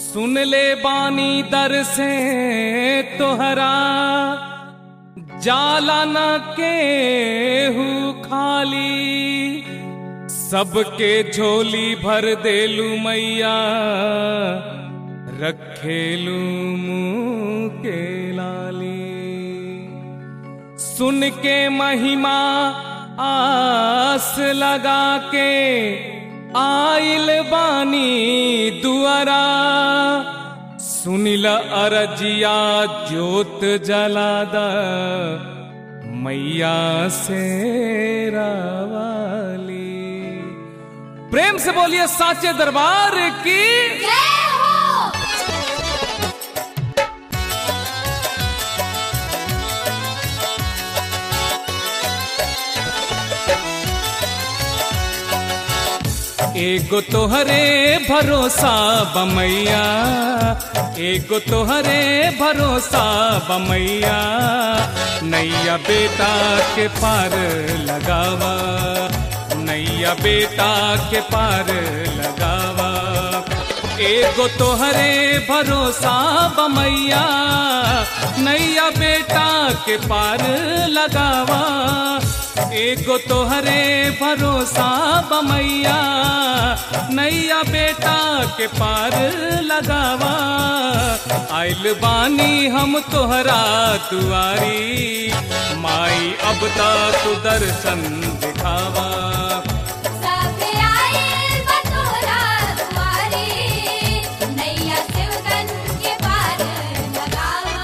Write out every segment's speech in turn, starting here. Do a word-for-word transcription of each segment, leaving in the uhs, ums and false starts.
सुन ले बानी दर से तोहरा जाला न केहू खाली, सबके झोली भर देलू मैया रखेलू मुँह के लाली। सुन के महिमा आस लगा के आइल बानी दुआरा, सुनिल अरजिया ज्योत जलादा मैया से रावाली। प्रेम से बोलिए साचे दरबार की जय हो। एगो तोहरे भरोसा बमैया, एगो तोहरे भरोसा बमैया, नैया बेटा के पार लगावा, नैया बेटा के पार लगावा। एगो तोहरे भरोसा बमैया, नैया बेटा के पार लगावा। एगो तोहरे भरोसा बमैया, नैया बेटा के पार लगावा। आइल बानी हम तोहरा दुआरी, माई अब तक तू दर्शन दिखावा। सबे आइल बा तोहरा दुआरी, नैया सेवकन के पार लगावा।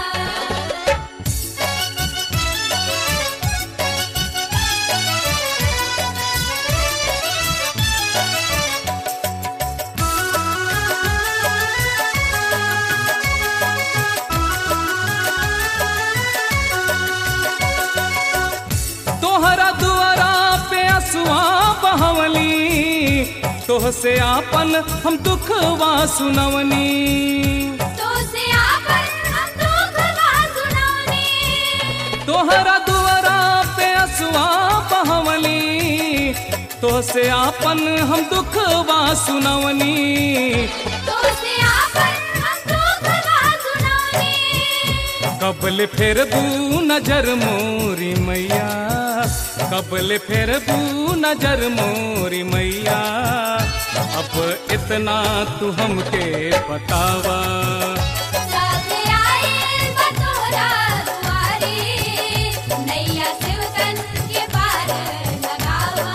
तोहरा दुआरा पे असुआ बहवली, तोह से आपन हम दुखवा सुनवनी। तो से आपन हम दुखवा सुनवनी। तोहरा दुआरा पे असुआ बहवली, तोह से आपन हम दुखवा सुनवनी। तो से आपन हम दुखवा सुनवनी। कबल फेर बू नजर मोरी मैया, कबल फेर बू नजर मोरी मैया, अब इतना तू हमके बतावा। सबे आइल बा तोहरा दुआरी, नैया सेवकन के पार लगावा।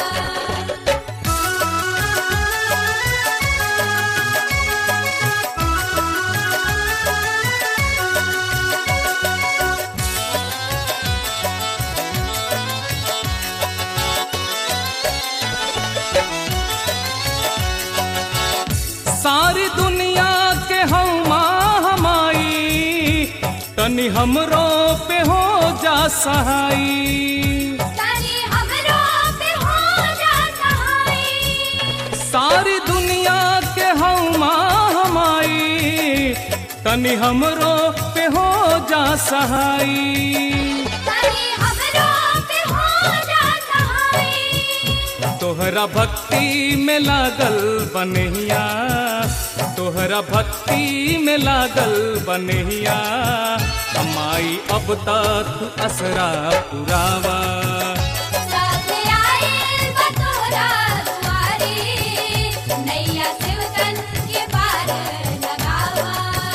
सारी दुनिया के हम हमाई, तनी हमरो पे हो जा सहाई। तनी हमरो पे हो जा सहाई। सारी दुनिया के हम हमाई, तनी हमरो पे हो जा सहाई। तनी हमरो पे हो जा सहाई। तोहरा भक्ति में लागल बनहिया, तोहरा भक्ति में लागल बनहिया, माई अब तक असरा पुरावा। सबे आइल बा तोहरा दुआरी, नैया सेवकन के पार लगावा।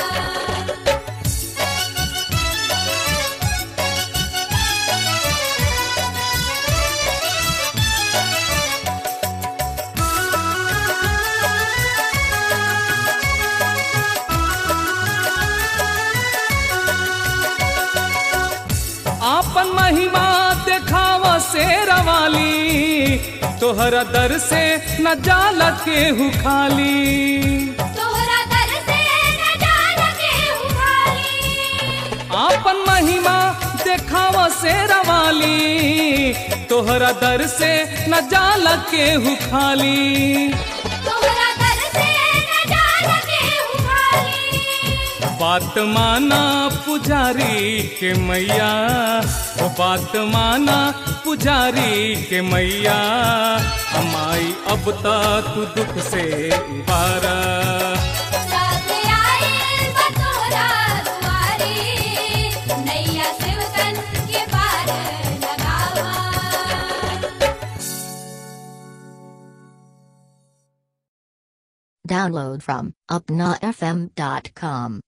आपन महिमा देखावा शेरवाली, तोहरा दर से न जाला केहू खाली। तोहरा दर से न जाला केहू खाली। आपन महिमा देखावा शेरवाली, तोहरा दर से न जाला केहू खाली। तोहरा दर से न जाला केहू खाली। बात माना पुजारी के मैया, ओ बात माना पुजारी के मैया, हमाई अब तक दुख से उबारा। Download from upnafm dot com.